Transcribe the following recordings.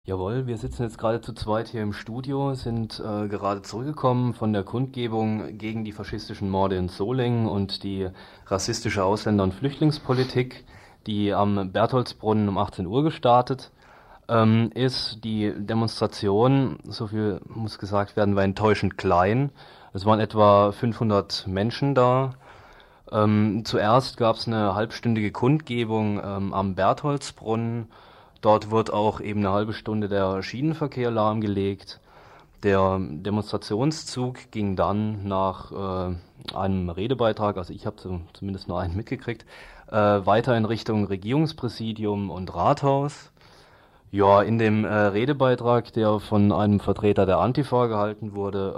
Jawohl, wir sitzen jetzt gerade zu zweit hier im Studio, sind gerade zurückgekommen von der Kundgebung gegen die faschistischen Morde in Solingen und die rassistische Ausländer- und Flüchtlingspolitik, die am Bertholdsbrunnen um 18 Uhr gestartet ist. Die Demonstration, so viel muss gesagt werden, war enttäuschend klein. Es waren etwa 500 Menschen da. Zuerst gab es eine halbstündige Kundgebung am Bertholdsbrunnen. Dort wird auch eben eine halbe Stunde der Schienenverkehr lahmgelegt. Der Demonstrationszug ging dann nach einem Redebeitrag, also ich habe zumindest nur einen mitgekriegt, weiter in Richtung Regierungspräsidium und Rathaus. Ja, in dem Redebeitrag, der von einem Vertreter der Antifa gehalten wurde,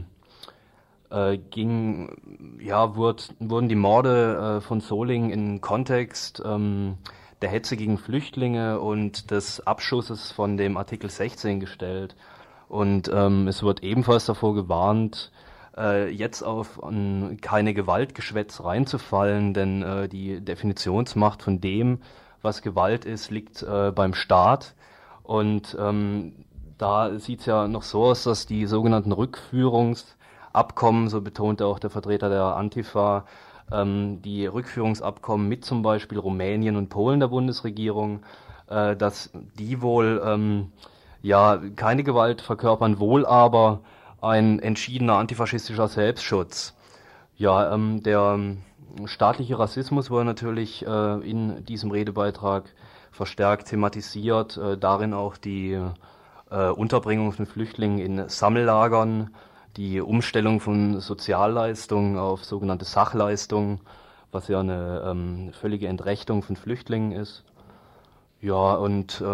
wurden die Morde von Solingen in Kontext der Hetze gegen Flüchtlinge und des Abschusses von dem Artikel 16 gestellt. Und es wird ebenfalls davor gewarnt, jetzt auf keine Gewaltgeschwätz reinzufallen, denn die Definitionsmacht von dem, was Gewalt ist, liegt beim Staat. Und da sieht es ja noch so aus, dass die sogenannten Rückführungsabkommen, so betonte auch der Vertreter der Antifa, die Rückführungsabkommen mit zum Beispiel Rumänien und Polen der Bundesregierung, dass die wohl keine Gewalt verkörpern, wohl aber ein entschiedener antifaschistischer Selbstschutz. Ja, der staatliche Rassismus wurde natürlich in diesem Redebeitrag verstärkt thematisiert, darin auch die Unterbringung von Flüchtlingen in Sammellagern, die Umstellung von Sozialleistungen auf sogenannte Sachleistungen, was ja eine völlige Entrechtung von Flüchtlingen ist. Ja, und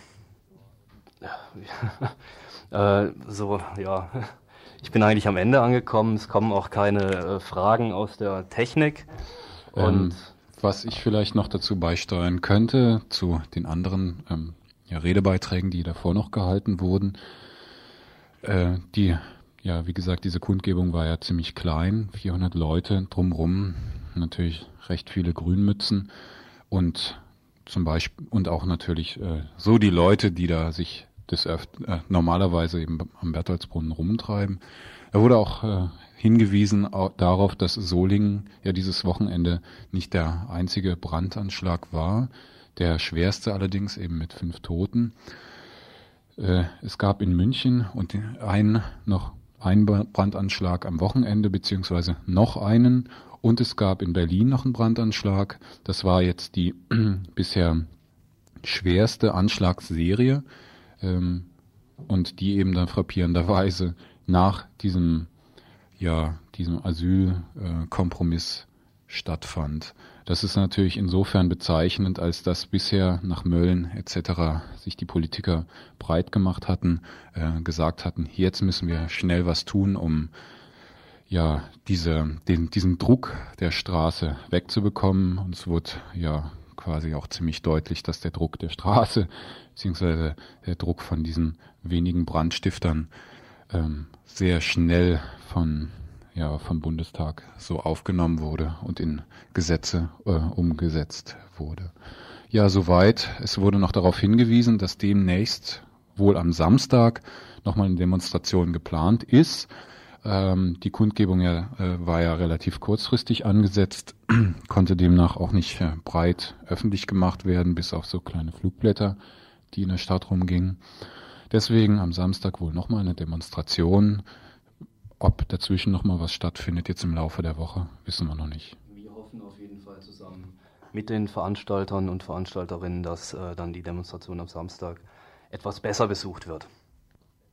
ich bin eigentlich am Ende angekommen. Es kommen auch keine Fragen aus der Technik. Und Was ich vielleicht noch dazu beisteuern könnte, zu den anderen Redebeiträgen, die davor noch gehalten wurden, wie gesagt, diese Kundgebung war ja ziemlich klein, 400 Leute drumrum, natürlich recht viele Grünmützen und zum Beispiel und auch natürlich so die Leute, die da sich normalerweise eben am Bertholdsbrunnen rumtreiben. Da wurde auch hingewiesen darauf, dass Solingen ja dieses Wochenende nicht der einzige Brandanschlag war, der schwerste allerdings eben mit 5 Toten. Es gab in München und einen Brandanschlag am Wochenende, beziehungsweise noch einen. Und es gab in Berlin noch einen Brandanschlag. Das war jetzt die bisher schwerste Anschlagsserie und die eben dann frappierenderweise nach diesem Asylkompromiss stattfand. Das ist natürlich insofern bezeichnend, als dass bisher nach Mölln etc. sich die Politiker breit gemacht hatten, gesagt hatten, jetzt müssen wir schnell was tun, um diesen Druck der Straße wegzubekommen. Und es wurde ja quasi auch ziemlich deutlich, dass der Druck der Straße beziehungsweise der Druck von diesen wenigen Brandstiftern sehr schnell vom Bundestag so aufgenommen wurde und in Gesetze umgesetzt wurde. Ja, soweit. Es wurde noch darauf hingewiesen, dass demnächst wohl am Samstag nochmal eine Demonstration geplant ist. Die Kundgebung war ja relativ kurzfristig angesetzt, konnte demnach auch nicht breit öffentlich gemacht werden, bis auf so kleine Flugblätter, die in der Stadt rumgingen. Deswegen am Samstag wohl nochmal eine Demonstration. Ob dazwischen nochmal was stattfindet jetzt im Laufe der Woche, wissen wir noch nicht. Wir hoffen auf jeden Fall zusammen mit den Veranstaltern und Veranstalterinnen, dass dann die Demonstration am Samstag etwas besser besucht wird.